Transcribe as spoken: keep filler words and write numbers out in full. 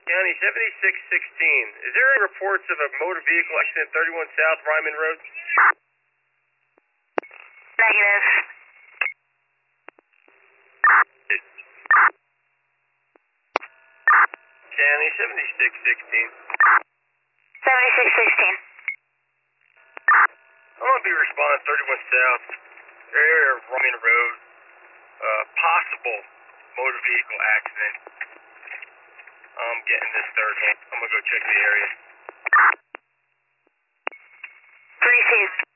County seventy-six sixteen. Is there any reports of a motor vehicle accident thirty-one South Ryman Road? Negative. County seventy-six sixteen. seventy-six sixteen. I'm going to be responding thirty-one South, area of Ryman Road. Uh, possible motor vehicle accident. I'm getting this third hand. I'm going to go check the area. Received.